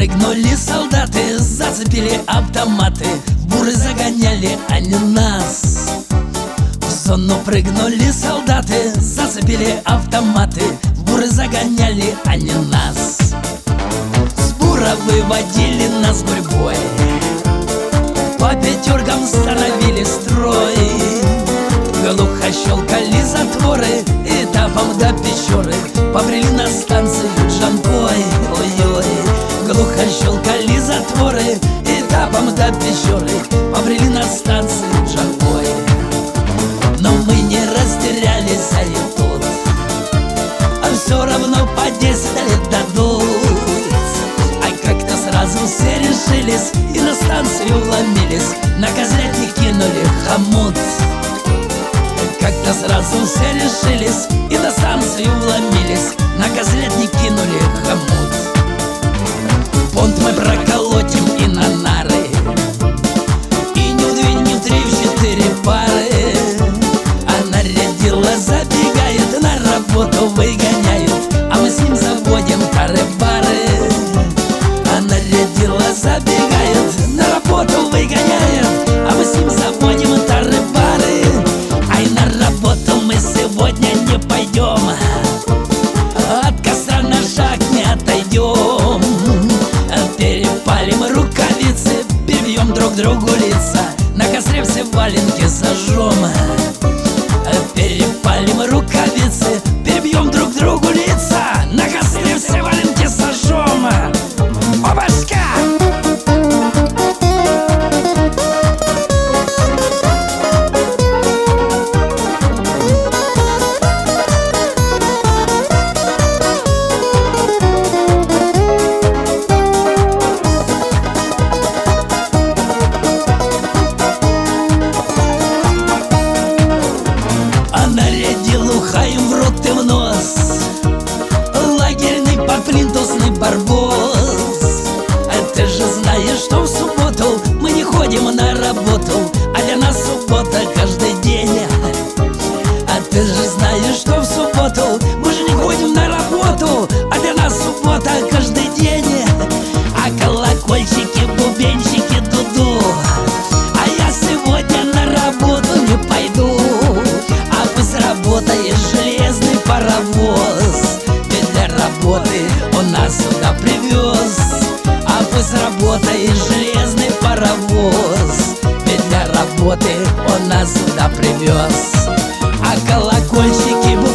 прыгнули солдаты, зацепили автоматы, в буры загоняли они нас. В зону прыгнули солдаты, зацепили автоматы, в буры загоняли они нас. С бура выводили нас гурьбой, по пятеркам становили строй. Глухо щелкали затворы, этапом до Печоры побрели на станцию Джанкой. Ой-ой, глухо щелкали затворы, этапом до Печоры побрели на станцию Джанкой. Но мы не растерялись, а и тут, а все равно по 10 лет дадут. А как-то сразу все решились и на станцию вломились, на козлятник кинули хомут. Как-то сразу все решились и на станцию вломились, на козлятник кинули хомут. Понт мы проколотим и на нары, и не в 2, не в 3, в 4 пары. А нарядила забегает, на работу выгоняют, а мы с ним заводим тары-бары. А нарядила забегает, на работу выгоняет, а мы с ним заводим тары-бары. Ай, на работу мы сегодня не пойдем, от костра на шаг не отойдем. Перепалим рукавицы, перебьем друг другу лица, на костре все валенки сожжем. Перепалим рукавицы, перебьем друг другу лица, на костре все валенки сожжем. Опашка! Хаим в рот и в нос, лагерный подплинтусный барбос. А ты же знаешь, что в субботу мы не ходим на работу, а для нас суббота каждый день. А ты же знаешь, что в субботу мы же не ходим на работу, а для нас суббота каждый день. А колокольчики, бубенчики, дуду, а я сегодня на работу не пойду. А пусть работает железный паровоз, ведь для работы он нас сюда привез. А пусть работает железный паровоз, ведь для работы он нас сюда привез. А колокольчики,